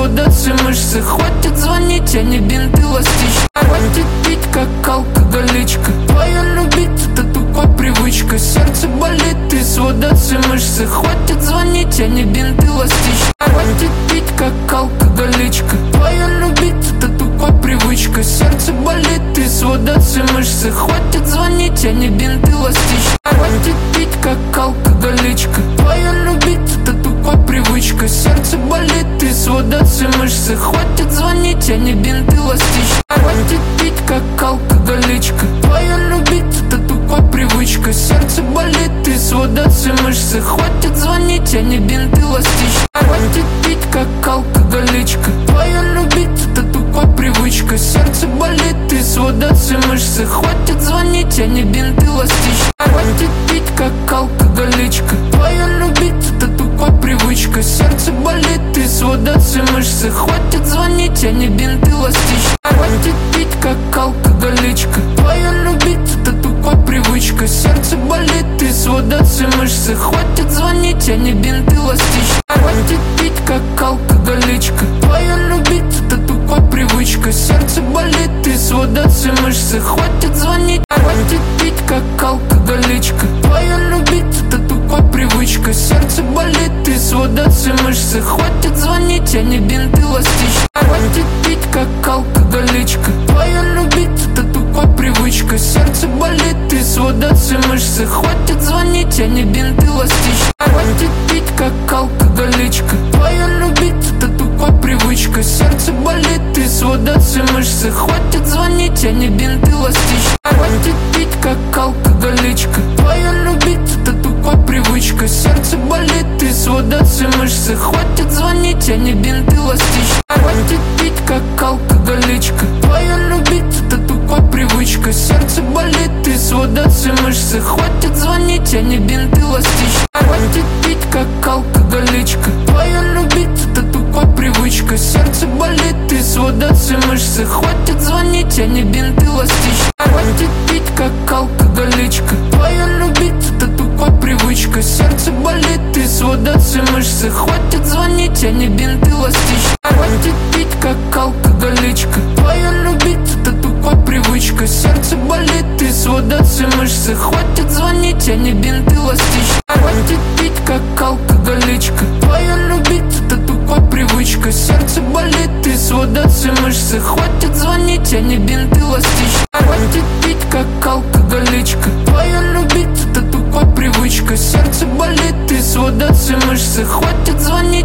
сводаться мышцы. Хватит звонить, а не бинты ластички. Хватит пить, как алкоголичка. Твоя любить, это тупая привычка. Сердце болит и сводаться мышцы. Хватит звонить, а не бинты ластички. Хватит пить, как алкоголичка. Твоя любить, это тупая привычка. Сердце болит и сводаться мышцы. Хватит звонить, а не бинты ластички. Хватит пить, как алкоголичка. Твоя любить, это тупая привычка. Сердце болит и сводаться мышцы. Хватит звонить, а не бинты ластички. Хватит пить, как алкоголичка. Твоя любить, это тупая привычка. Сердце болит и сводаться мышцы. Хватит звонить, а не бинты ластички. Хватит пить, как алкоголичка. Твоя любить, это тупая привычка. Сердце болит и сводаться мышцы. Хватит звонить, а не бинты ластички. Хватит пить, как алкоголичка. Твоя любить, это тупая привычка. Сердце болит и сводаться мышцы. Хватит звонить, а не бинты ластички. Хватит пить, как алкоголичка. Твоя любить, это тупая привычка. Сердце болит и сводаться мышцы. Хватит звонить, а не бинты ластички. Хватит пить, как алкоголичка. Твоя любить, это тупая привычка. Сердце болит и сводаться мышцы. Хватит звонить, хватит пить, как алкоголичка. Твоя любить, это тупая привычка. Сердце болит и сводаться мышцы. Хватит звонить, а не бинты ластички. Хватит пить, как алкоголичка. Твоя любить, это тупая привычка. Сердце болит и сводаться мышцы. Хватит звонить, а не бинты ластички. Хватит пить, как алкоголичка. Твоя любить, это тупая привычка. Сердце болит и сводаться мышцы. Хватит звонить, а не бинты ластички. Хватит пить, как алкоголичка. Твоя любить, это тупая привычка. Сердце болит и сводаться мышцы. Хватит звонить, а не бинты ластички. Хватит пить, как алкоголичка. Твоя любить, это тупая привычка. Сердце болит и сводаться мышцы. Хватит звонить, а не бинты ластички. Хватит пить, как алкоголичка. Твоя любить, это тупая привычка. Сердце болит и сводаться мышцы. Хватит звонить, а не бинты ластички. Хватит пить, как алкоголичка. Твоя любить, это тупая привычка. Сердце болит и сводаться мышцы. Хватит звонить, а не бинты ластички. Хватит пить, как алкоголичка. Твоя любить, это тупая привычка. Сердце болит и сводаться мышцы. Хватит звонить, а не бинты ластички. Хватит пить, как алкоголичка. Твоя любить, это тупая привычка. Сердце болит и сводаться мышцы. Хватит звонить, а не бинты ластички. Хватит пить, как алкоголичка. Твоя любить, это тупая привычка. Сердце болит и сводаться мышцы. Хватит звонить.